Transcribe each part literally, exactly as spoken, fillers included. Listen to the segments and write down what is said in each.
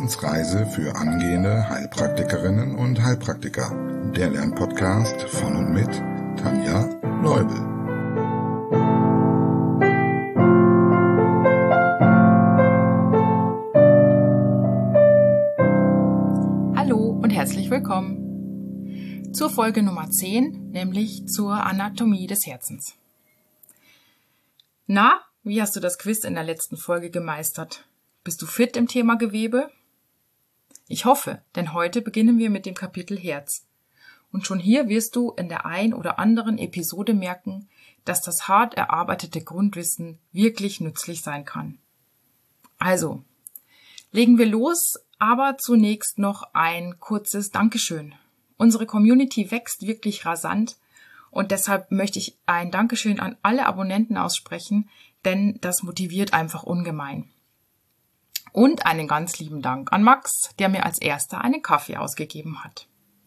Herzensreise für angehende Heilpraktikerinnen und Heilpraktiker. Der Lernpodcast von und mit Tanja Leubel. Hallo und herzlich willkommen zur Folge Nummer zehn, nämlich zur Anatomie des Herzens. Na, wie hast du das Quiz in der letzten Folge gemeistert? Bist du fit im Thema Gewebe? Ich hoffe, denn heute beginnen wir mit dem Kapitel Herz. Und schon hier wirst du in der ein oder anderen Episode merken, dass das hart erarbeitete Grundwissen wirklich nützlich sein kann. Also, legen wir los, aber zunächst noch ein kurzes Dankeschön. Unsere Community wächst wirklich rasant und deshalb möchte ich ein Dankeschön an alle Abonnenten aussprechen, denn das motiviert einfach ungemein. Und einen ganz lieben Dank an Max, der mir als erster einen Kaffee ausgegeben hat.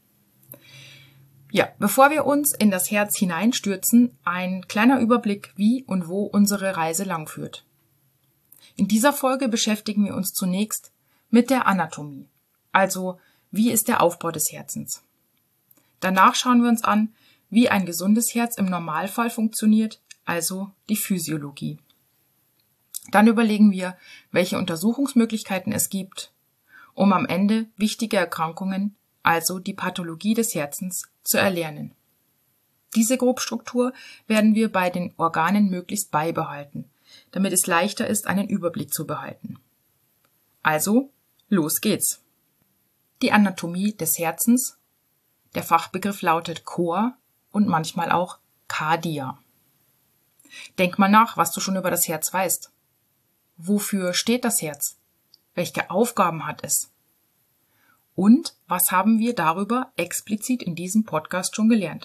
Ja, bevor wir uns in das Herz hineinstürzen, ein kleiner Überblick, wie und wo unsere Reise langführt. In dieser Folge beschäftigen wir uns zunächst mit der Anatomie, also wie ist der Aufbau des Herzens. Danach schauen wir uns an, wie ein gesundes Herz im Normalfall funktioniert, also die Physiologie. Dann überlegen wir, welche Untersuchungsmöglichkeiten es gibt, um am Ende wichtige Erkrankungen, also die Pathologie des Herzens, zu erlernen. Diese Grobstruktur werden wir bei den Organen möglichst beibehalten, damit es leichter ist, einen Überblick zu behalten. Also, los geht's. Die Anatomie des Herzens, der Fachbegriff lautet Chor und manchmal auch Kardia. Denk mal nach, was du schon über das Herz weißt. Wofür steht das Herz? Welche Aufgaben hat es? Und was haben wir darüber explizit in diesem Podcast schon gelernt?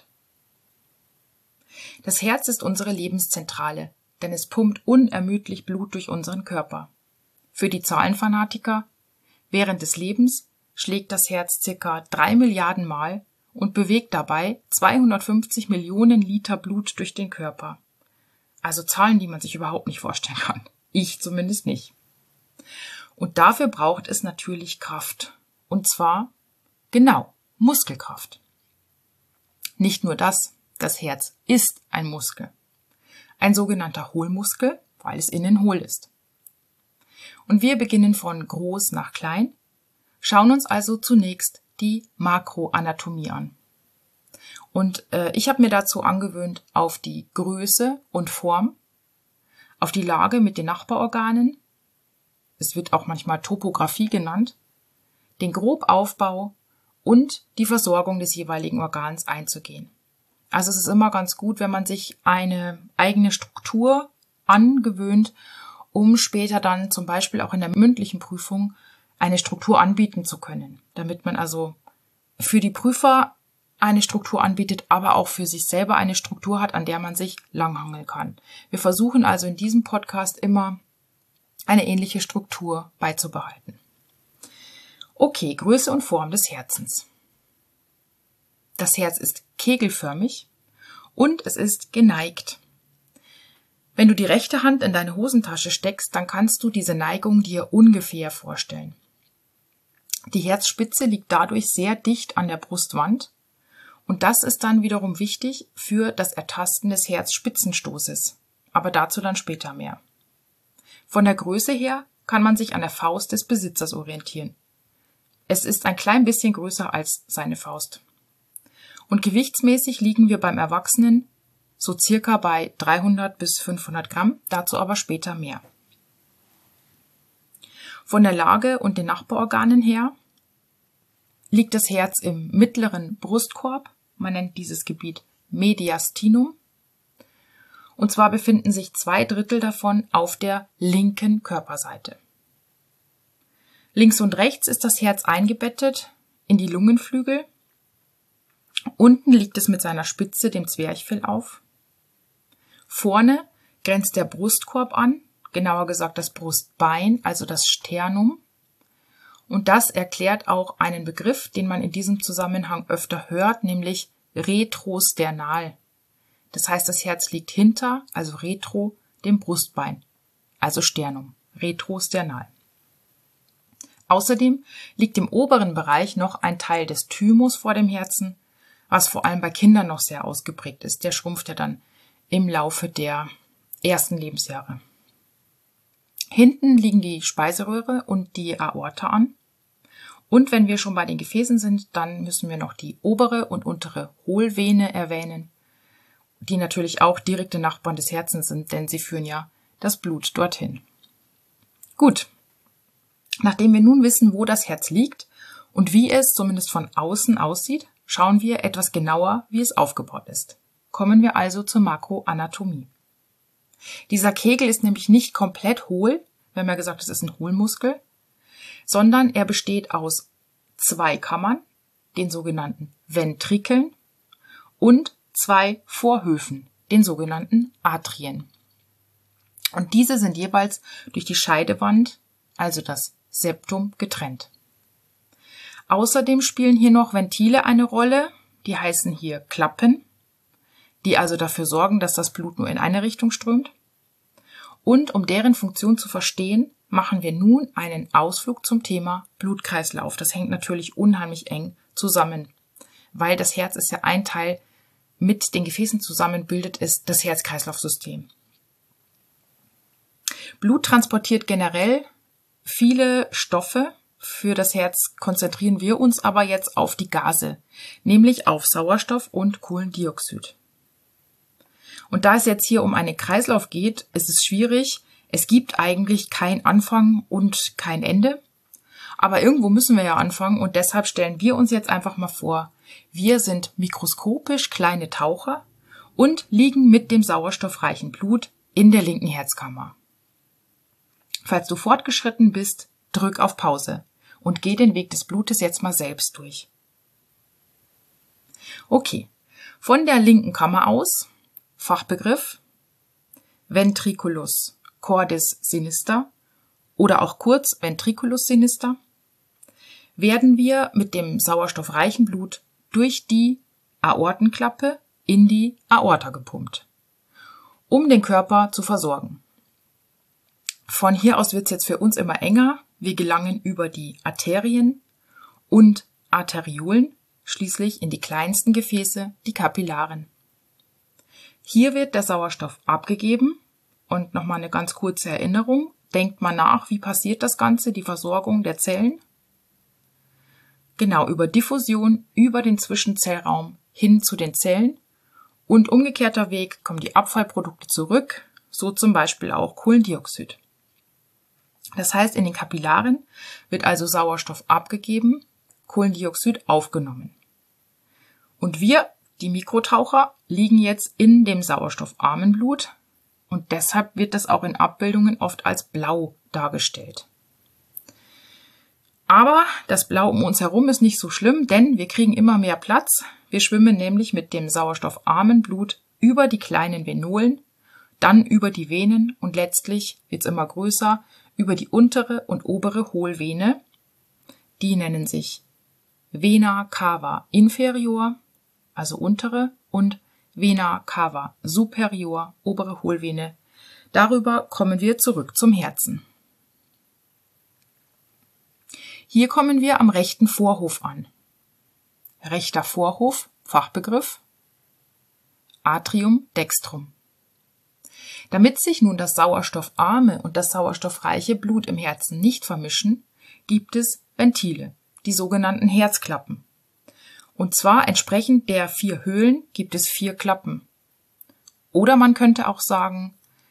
Das Herz ist unsere Lebenszentrale, denn es pumpt unermüdlich Blut durch unseren Körper. Für die Zahlenfanatiker: während des Lebens schlägt das Herz circa drei Milliarden Mal und bewegt dabei zweihundertfünfzig Millionen Liter Blut durch den Körper. Also Zahlen, die man sich überhaupt nicht vorstellen kann. Ich zumindest nicht. Und dafür braucht es natürlich Kraft. Und zwar, genau, Muskelkraft. Nicht nur das, das Herz ist ein Muskel. Ein sogenannter Hohlmuskel, weil es innen hohl ist. Und wir beginnen von groß nach klein, schauen uns also zunächst die Makroanatomie an. Und äh, ich habe mir dazu angewöhnt, auf die Größe und Form, auf die Lage mit den Nachbarorganen, es wird auch manchmal Topographie genannt, den Grobaufbau und die Versorgung des jeweiligen Organs einzugehen. Also es ist immer ganz gut, wenn man sich eine eigene Struktur angewöhnt, um später dann zum Beispiel auch in der mündlichen Prüfung eine Struktur anbieten zu können, damit man also für die Prüfer eine Struktur anbietet, aber auch für sich selber eine Struktur hat, an der man sich langhangeln kann. Wir versuchen also in diesem Podcast immer eine ähnliche Struktur beizubehalten. Okay, Größe und Form des Herzens. Das Herz ist kegelförmig und es ist geneigt. Wenn du die rechte Hand in deine Hosentasche steckst, dann kannst du diese Neigung dir ungefähr vorstellen. Die Herzspitze liegt dadurch sehr dicht an der Brustwand. Und das ist dann wiederum wichtig für das Ertasten des Herzspitzenstoßes, aber dazu dann später mehr. Von der Größe her kann man sich an der Faust des Besitzers orientieren. Es ist ein klein bisschen größer als seine Faust. Und gewichtsmäßig liegen wir beim Erwachsenen so circa bei dreihundert bis fünfhundert Gramm, dazu aber später mehr. Von der Lage und den Nachbarorganen her liegt das Herz im mittleren Brustkorb. Man nennt dieses Gebiet Mediastinum. Und zwar befinden sich zwei Drittel davon auf der linken Körperseite. Links und rechts ist das Herz eingebettet in die Lungenflügel. Unten liegt es mit seiner Spitze dem Zwerchfell auf. Vorne grenzt der Brustkorb an, genauer gesagt das Brustbein, also das Sternum. Und das erklärt auch einen Begriff, den man in diesem Zusammenhang öfter hört, nämlich retrosternal. Das heißt, das Herz liegt hinter, also retro, dem Brustbein, also Sternum, retrosternal. Außerdem liegt im oberen Bereich noch ein Teil des Thymus vor dem Herzen, was vor allem bei Kindern noch sehr ausgeprägt ist. Der schrumpft ja dann im Laufe der ersten Lebensjahre. Hinten liegen die Speiseröhre und die Aorta an. Und wenn wir schon bei den Gefäßen sind, dann müssen wir noch die obere und untere Hohlvene erwähnen, die natürlich auch direkte Nachbarn des Herzens sind, denn sie führen ja das Blut dorthin. Gut, nachdem wir nun wissen, wo das Herz liegt und wie es zumindest von außen aussieht, schauen wir etwas genauer, wie es aufgebaut ist. Kommen wir also zur Makroanatomie. Dieser Kegel ist nämlich nicht komplett hohl, wir haben ja gesagt, es ist ein Hohlmuskel, sondern er besteht aus zwei Kammern, den sogenannten Ventrikeln, und zwei Vorhöfen, den sogenannten Atrien. Und diese sind jeweils durch die Scheidewand, also das Septum, getrennt. Außerdem spielen hier noch Ventile eine Rolle, die heißen hier Klappen, die also dafür sorgen, dass das Blut nur in eine Richtung strömt. Und um deren Funktion zu verstehen, machen wir nun einen Ausflug zum Thema Blutkreislauf. Das hängt natürlich unheimlich eng zusammen, weil das Herz ist ja ein Teil, mit den Gefäßen zusammen bildet es das Herz-Kreislauf-System. Blut transportiert generell viele Stoffe. Für das Herz konzentrieren wir uns aber jetzt auf die Gase, nämlich auf Sauerstoff und Kohlendioxid. Und da es jetzt hier um einen Kreislauf geht, ist es schwierig. Es gibt eigentlich kein Anfang und kein Ende. Aber irgendwo müssen wir ja anfangen und deshalb stellen wir uns jetzt einfach mal vor, wir sind mikroskopisch kleine Taucher und liegen mit dem sauerstoffreichen Blut in der linken Herzkammer. Falls du fortgeschritten bist, drück auf Pause und geh den Weg des Blutes jetzt mal selbst durch. Okay, von der linken Kammer aus, Fachbegriff, Ventriculus cordis sinister oder auch kurz Ventriculus sinister, werden wir mit dem sauerstoffreichen Blut durch die Aortenklappe in die Aorta gepumpt, um den Körper zu versorgen. Von hier aus wird es jetzt für uns immer enger. Wir gelangen über die Arterien und Arteriolen schließlich in die kleinsten Gefäße, die Kapillaren. Hier wird der Sauerstoff abgegeben und nochmal eine ganz kurze Erinnerung. Denkt mal nach, wie passiert das Ganze, die Versorgung der Zellen? Genau, über Diffusion, über den Zwischenzellraum hin zu den Zellen und umgekehrter Weg kommen die Abfallprodukte zurück, so zum Beispiel auch Kohlendioxid. Das heißt, in den Kapillaren wird also Sauerstoff abgegeben, Kohlendioxid aufgenommen. Und wir, die Mikrotaucher, liegen jetzt in dem sauerstoffarmen Blut und deshalb wird das auch in Abbildungen oft als blau dargestellt. Aber das Blau um uns herum ist nicht so schlimm, denn wir kriegen immer mehr Platz. Wir schwimmen nämlich mit dem sauerstoffarmen Blut über die kleinen Venolen, dann über die Venen und letztlich wird es immer größer, über die untere und obere Hohlvene. Die nennen sich Vena cava inferior, also untere, und Vena cava superior, obere Hohlvene. Darüber kommen wir zurück zum Herzen. Hier kommen wir am rechten Vorhof an. Rechter Vorhof, Fachbegriff, Atrium dextrum. Damit sich nun das sauerstoffarme und das sauerstoffreiche Blut im Herzen nicht vermischen, gibt es Ventile, die sogenannten Herzklappen. Und zwar entsprechend der vier Höhlen gibt es vier Klappen. Oder man könnte auch sagen,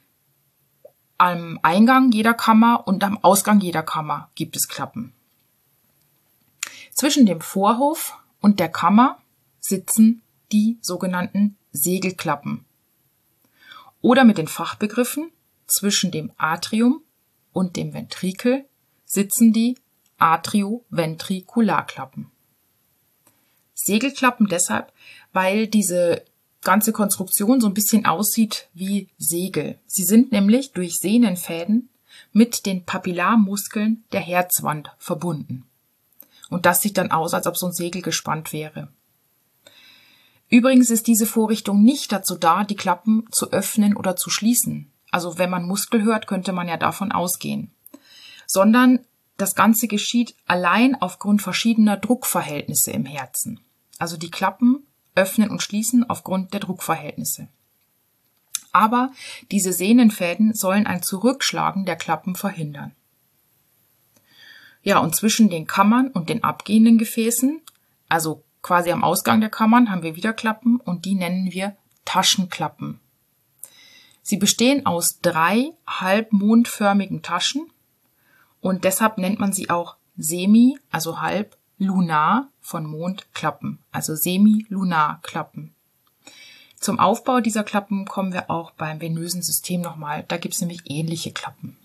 am Eingang jeder Kammer und am Ausgang jeder Kammer gibt es Klappen. Zwischen dem Vorhof und der Kammer sitzen die sogenannten Segelklappen. Oder mit den Fachbegriffen, zwischen dem Atrium und dem Ventrikel sitzen die Atrioventrikularklappen. Segelklappen deshalb, weil diese ganze Konstruktion so ein bisschen aussieht wie Segel. Sie sind nämlich durch Sehnenfäden mit den Papillarmuskeln der Herzwand verbunden. Und das sieht dann aus, als ob so ein Segel gespannt wäre. Übrigens ist diese Vorrichtung nicht dazu da, die Klappen zu öffnen oder zu schließen. Also wenn man Muskel hört, könnte man ja davon ausgehen. Sondern das Ganze geschieht allein aufgrund verschiedener Druckverhältnisse im Herzen. Also die Klappen öffnen und schließen aufgrund der Druckverhältnisse. Aber diese Sehnenfäden sollen ein Zurückschlagen der Klappen verhindern. Ja, und zwischen den Kammern und den abgehenden Gefäßen, also quasi am Ausgang der Kammern, haben wir wieder Klappen und die nennen wir Taschenklappen. Sie bestehen aus drei halbmondförmigen Taschen und deshalb nennt man sie auch semi, also halb, lunar von Mondklappen, also Semilunarklappen. Zum Aufbau dieser Klappen kommen wir auch beim venösen System nochmal, da gibt es nämlich ähnliche Klappen.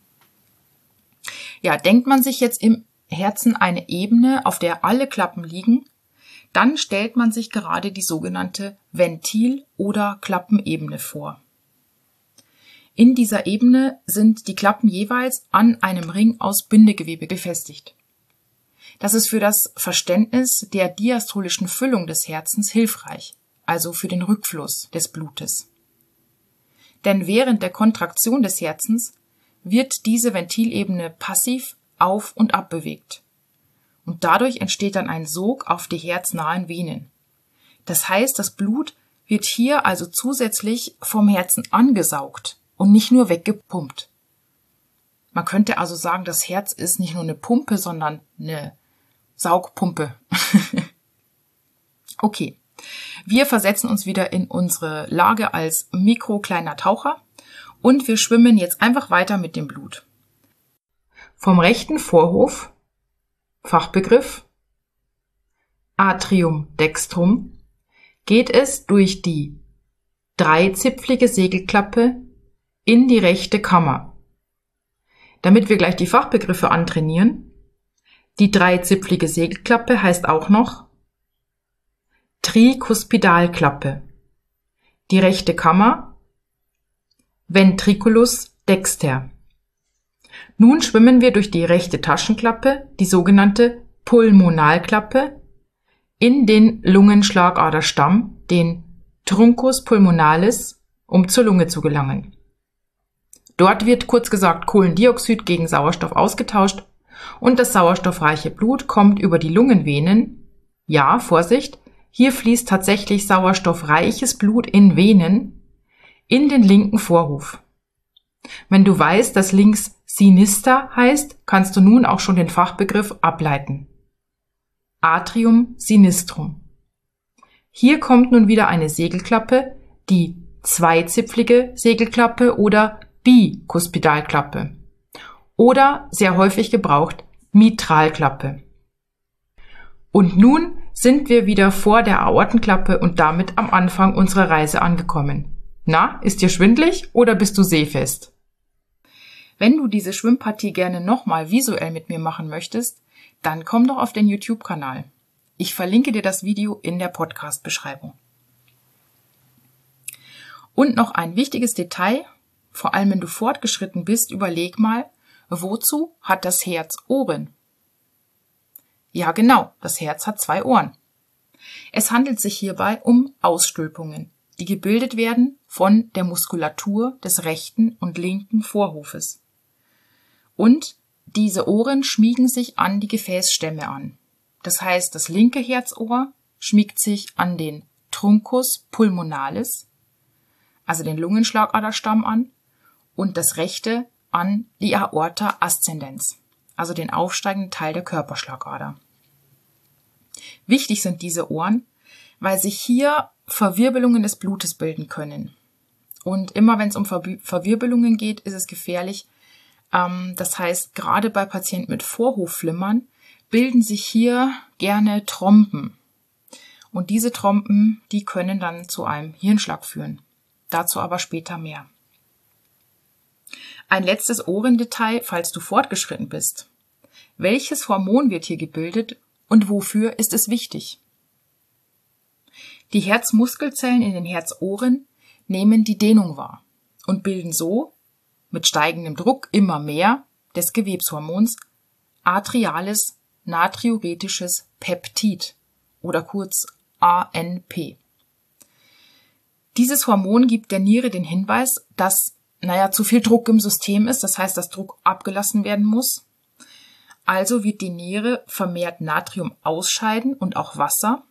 Ja, denkt man sich jetzt im Herzen eine Ebene, auf der alle Klappen liegen, dann stellt man sich gerade die sogenannte Ventil- oder Klappenebene vor. In dieser Ebene sind die Klappen jeweils an einem Ring aus Bindegewebe befestigt. Das ist für das Verständnis der diastolischen Füllung des Herzens hilfreich, also für den Rückfluss des Blutes. Denn während der Kontraktion des Herzens wird diese Ventilebene passiv auf- und abbewegt. Und dadurch entsteht dann ein Sog auf die herznahen Venen. Das heißt, das Blut wird hier also zusätzlich vom Herzen angesaugt und nicht nur weggepumpt. Man könnte also sagen, das Herz ist nicht nur eine Pumpe, sondern eine Saugpumpe. Okay, wir versetzen uns wieder in unsere Lage als mikrokleiner Taucher und wir schwimmen jetzt einfach weiter mit dem Blut. Vom rechten Vorhof, Fachbegriff Atrium dextrum, geht es durch die dreizipflige Segelklappe in die rechte Kammer. Damit wir gleich die Fachbegriffe antrainieren, die dreizipflige Segelklappe heißt auch noch Trikuspidalklappe, die rechte Kammer Ventriculus dexter. Nun schwimmen wir durch die rechte Taschenklappe, die sogenannte Pulmonalklappe, in den Lungenschlagaderstamm, den Truncus pulmonalis, um zur Lunge zu gelangen. Dort wird kurz gesagt Kohlendioxid gegen Sauerstoff ausgetauscht und das sauerstoffreiche Blut kommt über die Lungenvenen. Ja, Vorsicht, hier fließt tatsächlich sauerstoffreiches Blut in Venen in den linken Vorhof. Wenn du weißt, dass links Sinister heißt, kannst du nun auch schon den Fachbegriff ableiten. Atrium sinistrum. Hier kommt nun wieder eine Segelklappe, die zweizipflige Segelklappe oder Bikuspidalklappe oder sehr häufig gebraucht Mitralklappe. Und nun sind wir wieder vor der Aortenklappe und damit am Anfang unserer Reise angekommen. Na, ist dir schwindelig oder bist du seefest? Wenn du diese Schwimmpartie gerne nochmal visuell mit mir machen möchtest, dann komm doch auf den YouTube-Kanal. Ich verlinke dir das Video in der Podcast-Beschreibung. Und noch ein wichtiges Detail, vor allem wenn du fortgeschritten bist, überleg mal, wozu hat das Herz Ohren? Ja genau, das Herz hat zwei Ohren. Es handelt sich hierbei um Ausstülpungen, die gebildet werden von der Muskulatur des rechten und linken Vorhofes. Und diese Ohren schmiegen sich an die Gefäßstämme an. Das heißt, das linke Herzohr schmiegt sich an den Truncus pulmonalis, also den Lungenschlagaderstamm an, und das rechte an die Aorta ascendens, also den aufsteigenden Teil der Körperschlagader. Wichtig sind diese Ohren, weil sich hier Verwirbelungen des Blutes bilden können. Und immer wenn es um Verwirbelungen geht, ist es gefährlich. Das heißt, gerade bei Patienten mit Vorhofflimmern bilden sich hier gerne Trompen. Und diese Trompen, die können dann zu einem Hirnschlag führen. Dazu aber später mehr. Ein letztes Ohrendetail, falls du fortgeschritten bist. Welches Hormon wird hier gebildet und wofür ist es wichtig? Die Herzmuskelzellen in den Herzohren nehmen die Dehnung wahr und bilden so mit steigendem Druck immer mehr des Gewebshormons atriales natriuretisches Peptid oder kurz A N P. Dieses Hormon gibt der Niere den Hinweis, dass, naja, zu viel Druck im System ist, das heißt, dass Druck abgelassen werden muss. Also wird die Niere vermehrt Natrium ausscheiden und auch Wasser.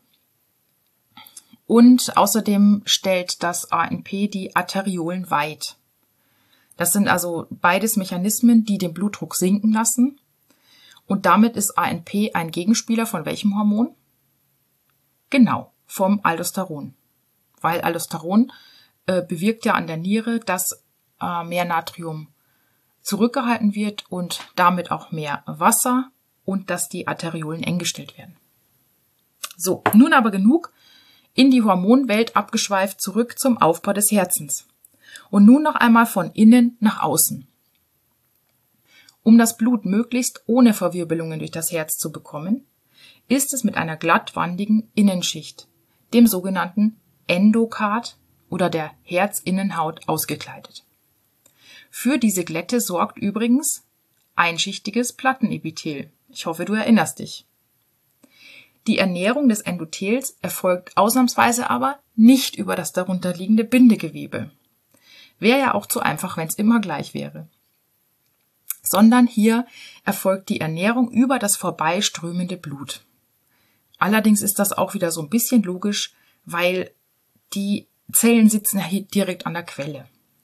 Und außerdem stellt das A N P die Arteriolen weit. Das sind also beides Mechanismen, die den Blutdruck sinken lassen. Und damit ist A N P ein Gegenspieler von welchem Hormon? Genau, vom Aldosteron. Weil Aldosteron äh, bewirkt ja an der Niere, dass äh, mehr Natrium zurückgehalten wird und damit auch mehr Wasser und dass die Arteriolen eng gestellt werden. So, nun aber genug in die Hormonwelt abgeschweift, zurück zum Aufbau des Herzens. Und nun noch einmal von innen nach außen. Um das Blut möglichst ohne Verwirbelungen durch das Herz zu bekommen, ist es mit einer glattwandigen Innenschicht, dem sogenannten Endokard oder der Herzinnenhaut, ausgekleidet. Für diese Glätte sorgt übrigens einschichtiges Plattenepithel. Ich hoffe, du erinnerst dich. Die Ernährung des Endothels erfolgt ausnahmsweise aber nicht über das darunterliegende Bindegewebe. Wäre ja auch zu einfach, wenn es immer gleich wäre. Sondern hier erfolgt die Ernährung über das vorbeiströmende Blut. Allerdings ist das auch wieder so ein bisschen logisch, weil die Zellen sitzen hier direkt an der Quelle.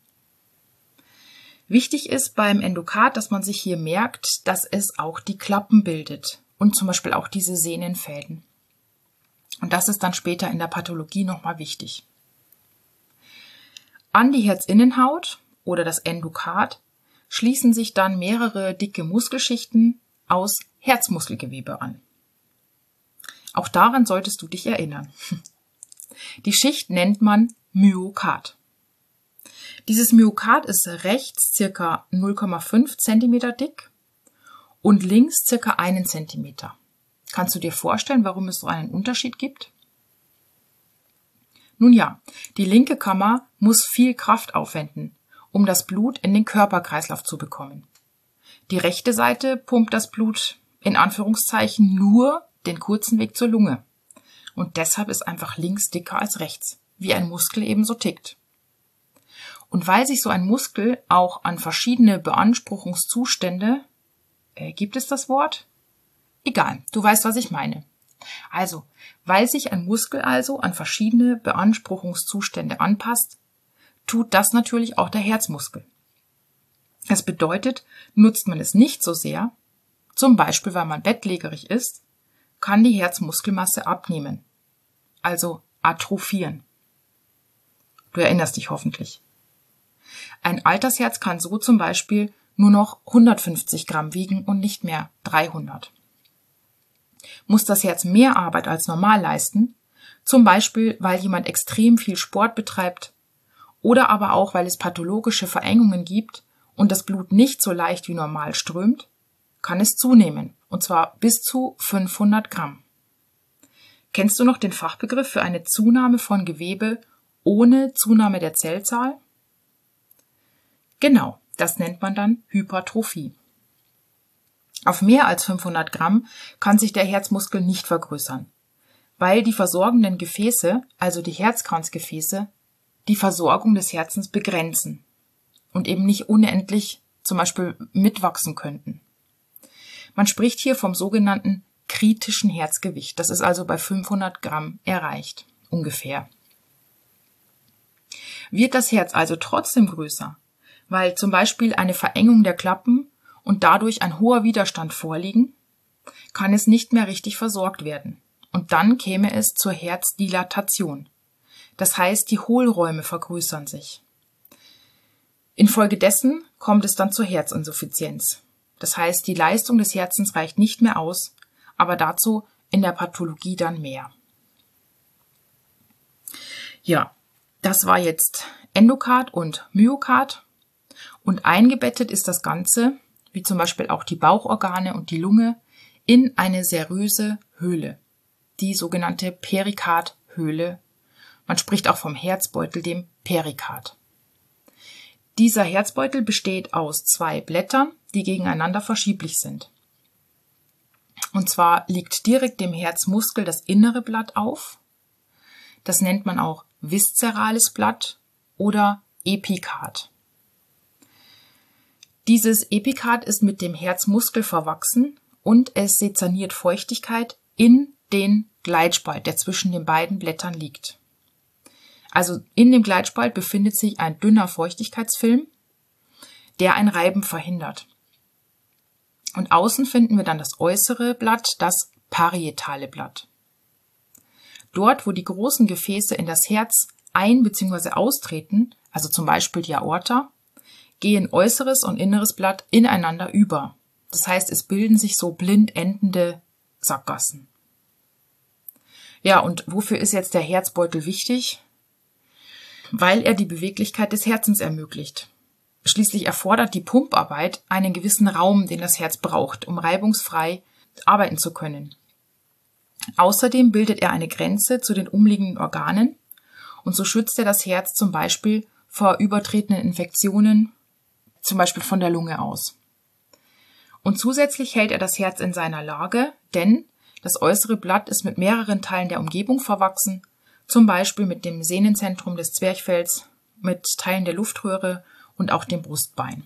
Wichtig ist beim Endokard, dass man sich hier merkt, dass es auch die Klappen bildet und zum Beispiel auch diese Sehnenfäden. Und das ist dann später in der Pathologie nochmal wichtig. An die Herzinnenhaut oder das Endokard schließen sich dann mehrere dicke Muskelschichten aus Herzmuskelgewebe an. Auch daran solltest du dich erinnern. Die Schicht nennt man Myokard. Dieses Myokard ist rechts circa null Komma fünf Zentimeter dick und links circa einen Zentimeter. Kannst du dir vorstellen, warum es so einen Unterschied gibt? Nun ja, die linke Kammer muss viel Kraft aufwenden, um das Blut in den Körperkreislauf zu bekommen. Die rechte Seite pumpt das Blut in Anführungszeichen nur den kurzen Weg zur Lunge. Und deshalb ist einfach links dicker als rechts, wie ein Muskel ebenso tickt. Und weil sich so ein Muskel auch an verschiedene Beanspruchungszustände, äh, gibt es das Wort? Egal, du weißt, was ich meine. Also, weil sich ein Muskel also an verschiedene Beanspruchungszustände anpasst, tut das natürlich auch der Herzmuskel. Das bedeutet, nutzt man es nicht so sehr, zum Beispiel weil man bettlägerig ist, kann die Herzmuskelmasse abnehmen, also atrophieren. Du erinnerst dich hoffentlich. Ein Altersherz kann so zum Beispiel nur noch hundertfünfzig Gramm wiegen und nicht mehr dreihundert. Muss das Herz mehr Arbeit als normal leisten, zum Beispiel weil jemand extrem viel Sport betreibt oder aber auch weil es pathologische Verengungen gibt und das Blut nicht so leicht wie normal strömt, kann es zunehmen, und zwar bis zu fünfhundert Gramm. Kennst du noch den Fachbegriff für eine Zunahme von Gewebe ohne Zunahme der Zellzahl? Genau, das nennt man dann Hypertrophie. Auf mehr als fünfhundert Gramm kann sich der Herzmuskel nicht vergrößern, weil die versorgenden Gefäße, also die Herzkranzgefäße, die Versorgung des Herzens begrenzen und eben nicht unendlich zum Beispiel mitwachsen könnten. Man spricht hier vom sogenannten kritischen Herzgewicht. Das ist also bei fünfhundert Gramm erreicht, ungefähr. Wird das Herz also trotzdem größer, weil zum Beispiel eine Verengung der Klappen und dadurch ein hoher Widerstand vorliegen, kann es nicht mehr richtig versorgt werden. Und dann käme es zur Herzdilatation. Das heißt, die Hohlräume vergrößern sich. Infolgedessen kommt es dann zur Herzinsuffizienz. Das heißt, die Leistung des Herzens reicht nicht mehr aus, aber dazu in der Pathologie dann mehr. Ja, das war jetzt Endokard und Myokard. Und eingebettet ist das Ganze, wie zum Beispiel auch die Bauchorgane und die Lunge, in eine seröse Höhle, die sogenannte Perikardhöhle. Man spricht auch vom Herzbeutel, dem Perikard. Dieser Herzbeutel besteht aus zwei Blättern, die gegeneinander verschieblich sind. Und zwar liegt direkt dem Herzmuskel das innere Blatt auf. Das nennt man auch viszerales Blatt oder Epikard. Dieses Epikard ist mit dem Herzmuskel verwachsen und es sezerniert Feuchtigkeit in den Gleitspalt, der zwischen den beiden Blättern liegt. Also in dem Gleitspalt befindet sich ein dünner Feuchtigkeitsfilm, der ein Reiben verhindert. Und außen finden wir dann das äußere Blatt, das parietale Blatt. Dort, wo die großen Gefäße in das Herz ein- bzw. austreten, also zum Beispiel die Aorta, gehen äußeres und inneres Blatt ineinander über. Das heißt, es bilden sich so blind endende Sackgassen. Ja, und wofür ist jetzt der Herzbeutel wichtig? Weil er die Beweglichkeit des Herzens ermöglicht. Schließlich erfordert die Pumparbeit einen gewissen Raum, den das Herz braucht, um reibungsfrei arbeiten zu können. Außerdem bildet er eine Grenze zu den umliegenden Organen und so schützt er das Herz zum Beispiel vor übertretenden Infektionen, zum Beispiel von der Lunge aus. Und zusätzlich hält er das Herz in seiner Lage, denn das äußere Blatt ist mit mehreren Teilen der Umgebung verwachsen, zum Beispiel mit dem Sehnenzentrum des Zwerchfells, mit Teilen der Luftröhre und auch dem Brustbein.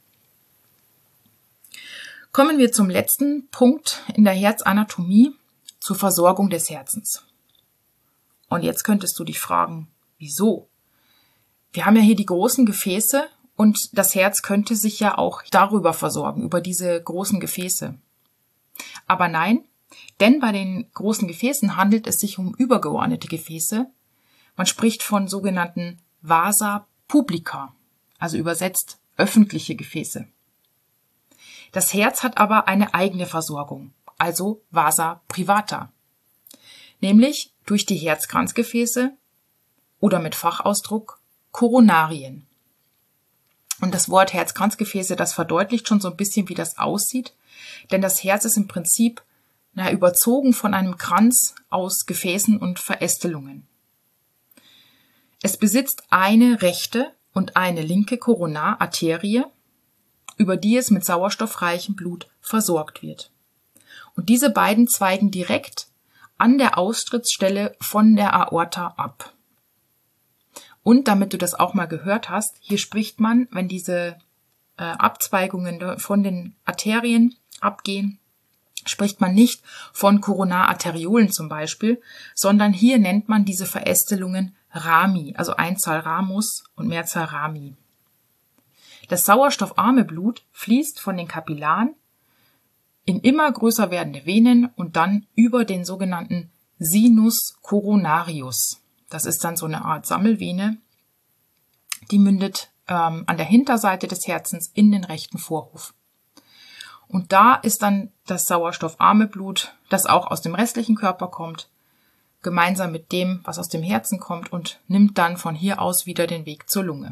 Kommen wir zum letzten Punkt in der Herzanatomie, zur Versorgung des Herzens. Und jetzt könntest du dich fragen, wieso? Wir haben ja hier die großen Gefäße und das Herz könnte sich ja auch darüber versorgen, über diese großen Gefäße. Aber nein, denn bei den großen Gefäßen handelt es sich um übergeordnete Gefäße. Man spricht von sogenannten Vasa publica, also übersetzt öffentliche Gefäße. Das Herz hat aber eine eigene Versorgung, also Vasa privata, nämlich durch die Herzkranzgefäße oder mit Fachausdruck Koronarien. Und das Wort Herzkranzgefäße, das verdeutlicht schon so ein bisschen, wie das aussieht, denn das Herz ist im Prinzip na, überzogen von einem Kranz aus Gefäßen und Verästelungen. Es besitzt eine rechte und eine linke Koronararterie, über die es mit sauerstoffreichem Blut versorgt wird. Und diese beiden zweigen direkt an der Austrittsstelle von der Aorta ab. Und damit du das auch mal gehört hast, hier spricht man, wenn diese äh, Abzweigungen von den Arterien abgehen, spricht man nicht von Koronararteriolen zum Beispiel, sondern hier nennt man diese Verästelungen Rami, also Einzahl Ramus und Mehrzahl Rami. Das sauerstoffarme Blut fließt von den Kapillaren in immer größer werdende Venen und dann über den sogenannten Sinus coronarius. Das ist dann so eine Art Sammelvene, die mündet ähm, an der Hinterseite des Herzens in den rechten Vorhof. Und da ist dann das sauerstoffarme Blut, das auch aus dem restlichen Körper kommt, gemeinsam mit dem, was aus dem Herzen kommt und nimmt dann von hier aus wieder den Weg zur Lunge.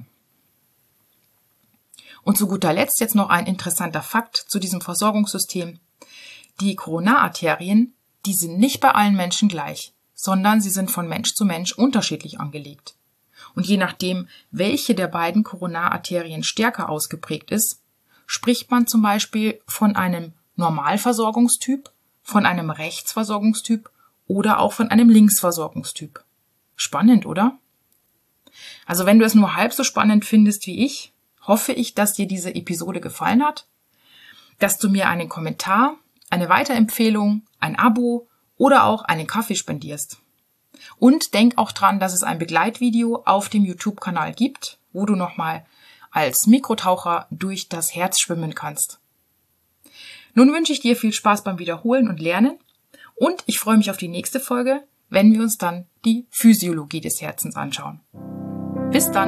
Und zu guter Letzt jetzt noch ein interessanter Fakt zu diesem Versorgungssystem. Die Koronararterien, die sind nicht bei allen Menschen gleich, sondern sie sind von Mensch zu Mensch unterschiedlich angelegt. Und je nachdem, welche der beiden Koronararterien stärker ausgeprägt ist, spricht man zum Beispiel von einem Normalversorgungstyp, von einem Rechtsversorgungstyp oder auch von einem Linksversorgungstyp. Spannend, oder? Also wenn du es nur halb so spannend findest wie ich, hoffe ich, dass dir diese Episode gefallen hat, dass du mir einen Kommentar, eine Weiterempfehlung, ein Abo oder auch einen Kaffee spendierst. Und denk auch dran, dass es ein Begleitvideo auf dem YouTube-Kanal gibt, wo du nochmal als Mikrotaucher durch das Herz schwimmen kannst. Nun wünsche ich dir viel Spaß beim Wiederholen und Lernen und ich freue mich auf die nächste Folge, wenn wir uns dann die Physiologie des Herzens anschauen. Bis dann!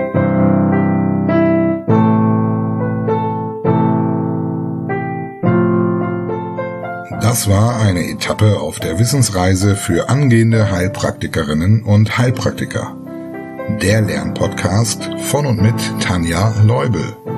Das war eine Etappe auf der Wissensreise für angehende Heilpraktikerinnen und Heilpraktiker. Der Lernpodcast von und mit Tanja Leubel.